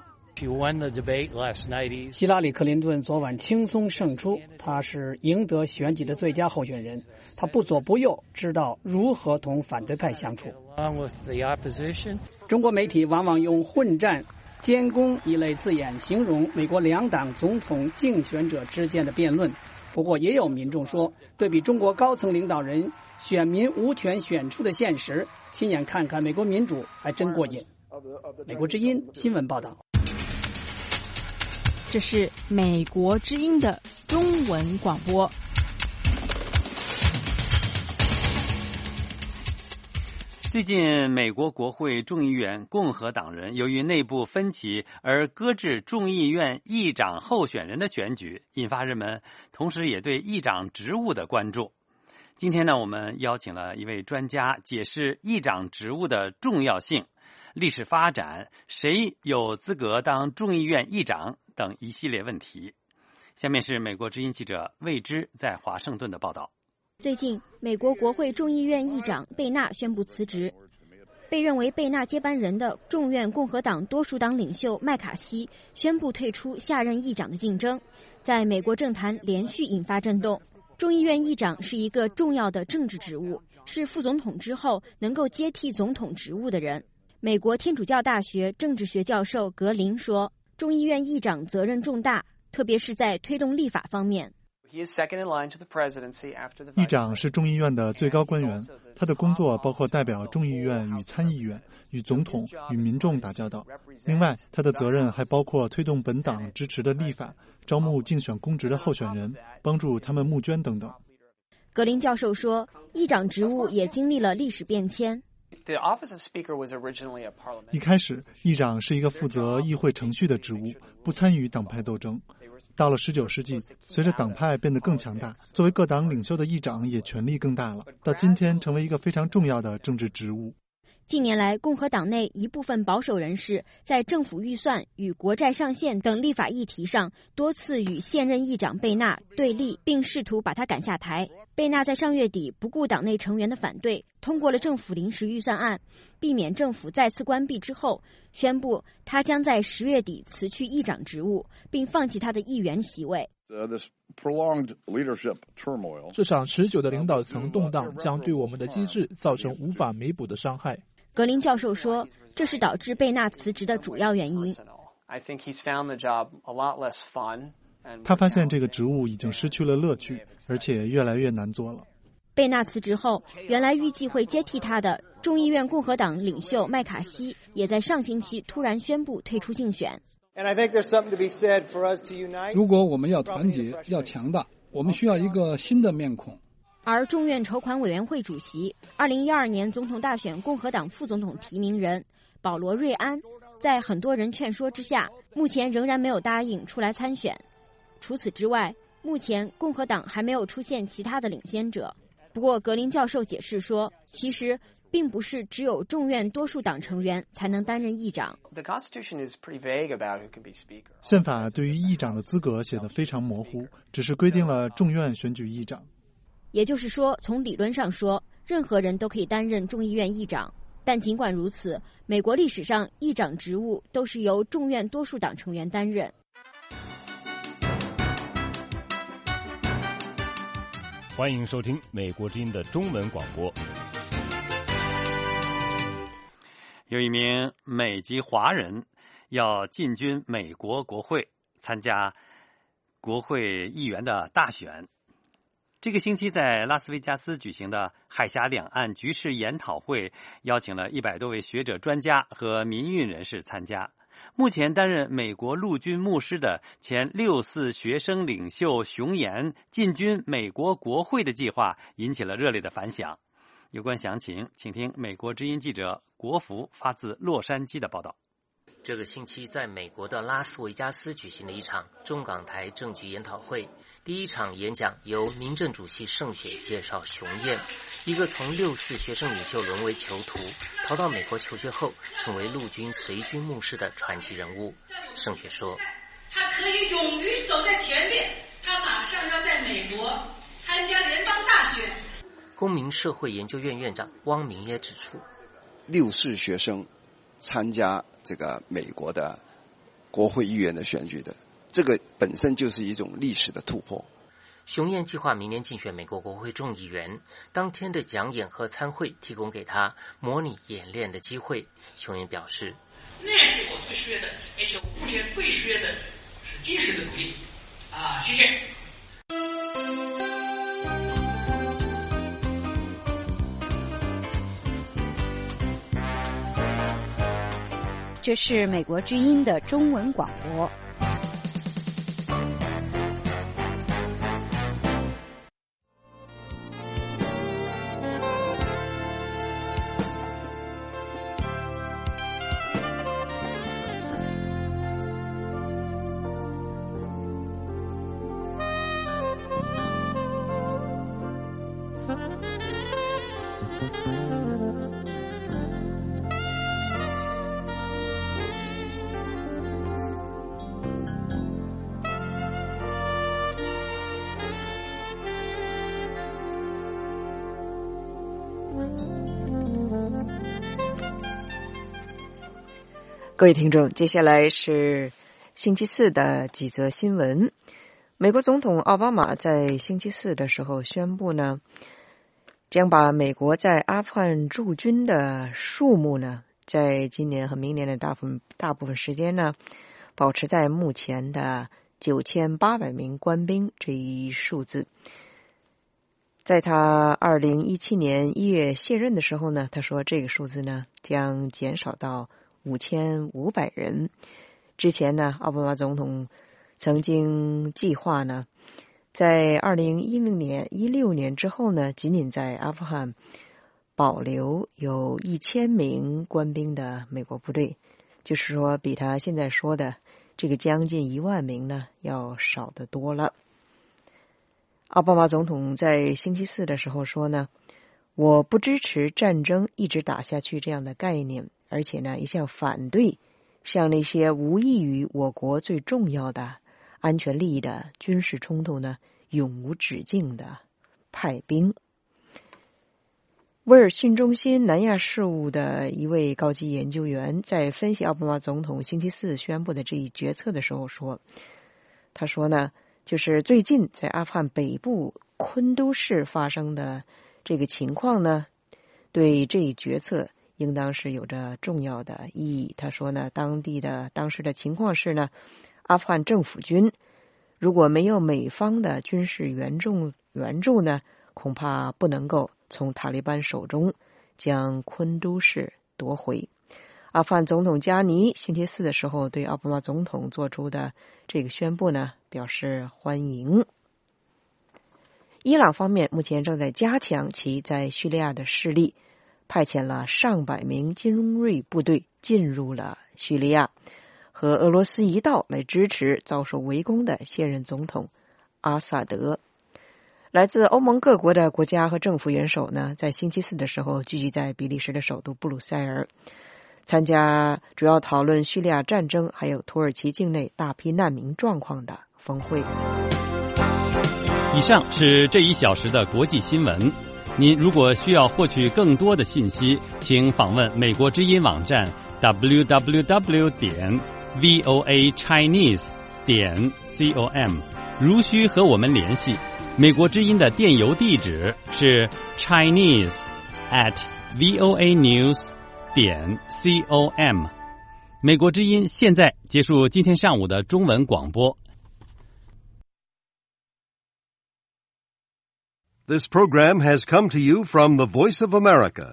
希拉里·克林顿昨晚轻松胜出，他是赢得选举的最佳候选人。他不左不右，知道如何同反对派相处。”中国媒体往往用混战、监工一类字眼形容美国两党总统竞选者之间的辩论。不过也有民众说，对比中国高层领导人选民无权选出的现实，亲眼看看美国民主还真过瘾。美国之音新闻报道。 这是美国之音的中文广播。 最近，美国国会众议院共和党人由于内部分歧而搁置众议院议长候选人的选举，引发人们同时也对议长职务的关注。今天呢，我们邀请了一位专家解释议长职务的重要性、历史发展、谁有资格当众议院议长等一系列问题。下面是美国之音记者魏之在华盛顿的报道。 最近，美国国会众议院议长贝纳宣布辞职。被认为贝纳接班人的众院共和党多数党领袖麦卡锡宣布退出下任议长的竞争，在美国政坛连续引发震动。众议院议长是一个重要的政治职务，是副总统之后能够接替总统职务的人。美国天主教大学政治学教授格林说，众议院议长责任重大，特别是在推动立法方面。 议长是众议院的最高官员，他的工作包括代表众议院与参议院、与总统、与民众打交道。另外，他的责任还包括推动本党支持的立法、招募竞选公职的候选人、帮助他们募捐等等。 格林教授说，议长职务也经历了历史变迁。 一开始，议长是一个负责议会程序的职务，不参与党派斗争。到了十九世纪，随着党派变得更强大，作为各党领袖的议长也权力更大了，到今天成为一个非常重要的政治职务。 近年来，共和党内一部分保守人士在政府预算与国债上限等立法议题上多次与现任议长贝纳对立，并试图把他赶下台。贝纳在上月底不顾党内成员的反对，通过了政府临时预算案，避免政府再次关闭之后，宣布他将在十月底辞去议长职务，并放弃他的议员席位。 这场持久的领导层动荡将对我们的机制造成无法弥补的伤害。 格林教授说，这是导致贝纳辞职的主要原因。 他发现这个职务已经失去了乐趣，而且越来越难做了。 贝纳辞职后，原来预计会接替他的众议院共和党领袖麦卡锡也在上星期突然宣布退出竞选。 如果我们要团结、要强大，我们需要一个新的面孔。 而众院筹款委员会主席、二零一二年总统大选共和党副总统提名人保罗·瑞安，在很多人劝说之下，目前仍然没有答应出来参选。除此之外，目前共和党还没有出现其他的领先者。不过，格林教授解释说，其实并不是只有众院多数党成员才能担任议长。 宪法对于议长的资格写得非常模糊，只是规定了众院选举议长。 也就是说，从理论上说，任何人都可以担任众议院议长。但尽管如此，美国历史上议长职务都是由众院多数党成员担任。 欢迎收听美国之音的中文广播。 有一名美籍华人要进军美国国会，参加国会议员的大选。这个星期在拉斯维加斯举行的海峡两岸局势研讨会，邀请了一百多位学者、专家和民运人士参加。目前担任美国陆军牧师的前六四学生领袖熊岩进军美国国会的计划引起了热烈的反响。有关详情，请听美国之音记者国福发自洛杉矶的报道。 这个星期在美国的拉斯维加斯举行了一场中港台政局研讨会。第一场演讲由民政主席盛雪介绍熊燕，一个从六四学生领袖沦为囚徒，逃到美国求学后成为陆军随军牧师的传奇人物。盛雪说， 他可以勇于走在前面，他马上要在美国参加联邦大选。 公民社会研究院院长汪明也指出， 六四学生参加这个美国的国会议员的选举的，这个本身就是一种历史的突破。 熊燕计划明年竞选美国国会众议员，当天的讲演和参会提供给他模拟演练的机会。熊燕表示， 那是我最缺的，而且我目前最缺的是军事的努力啊！谢谢。 这是美国之音的中文广播。 各位听众，接下来是星期四的几则新闻。美国总统奥巴马在星期四的时候宣布呢，将把美国在阿富汗驻军的数目呢，在今年和明年的大部分大部分时间呢，保持在目前的九千八百名官兵这一数字。在他二零一七年一月卸任的时候呢，他说这个数字呢将减少到五千五百人。之前呢，奥巴马总统曾经计划呢，在二零一零年、一六年之后呢，仅仅在阿富汗保留有一千名官兵的美国部队，就是说比他现在说的这个将近一万名呢要少得多了。奥巴马总统在星期四的时候说呢，我不支持战争一直打下去这样的概念，而且呢，一向反对像那些无益于我国最重要的安全利益的军事冲突呢，永无止境的派兵。威尔逊中心南亚事务的一位高级研究员在分析奥巴马总统星期四宣布的这一决策的时候说，他说呢，就是最近在阿富汗北部昆都市发生的这个情况呢，对这一决策应当是有着重要的意义。他说呢，当地的当时的情况是呢，阿富汗政府军如果没有美方的军事援助援助呢，恐怕不能够从塔利班手中将昆都市夺回。阿富汗总统加尼星期四的时候对奥巴马总统做出的这个宣布呢，表示欢迎。 伊朗方面目前正在加强其在叙利亚的势力，派遣了上百名精锐部队进入了叙利亚，和俄罗斯一道来支持遭受围攻的现任总统阿萨德。来自欧盟各国的国家和政府元首呢，在星期四的时候聚集在比利时的首都布鲁塞尔，参加主要讨论叙利亚战争还有土耳其境内大批难民状况的峰会。 以上是这一小时的国际新闻。您如果需要获取更多的信息，请访问美国之音网站 double-u double-u double-u 点 voa chinese 点 com。如需和我们联系，美国之音的电邮地址是 chinese at voa news 点 com。美国之音现在结束今天上午的中文广播。 This program has come to you from the Voice of America,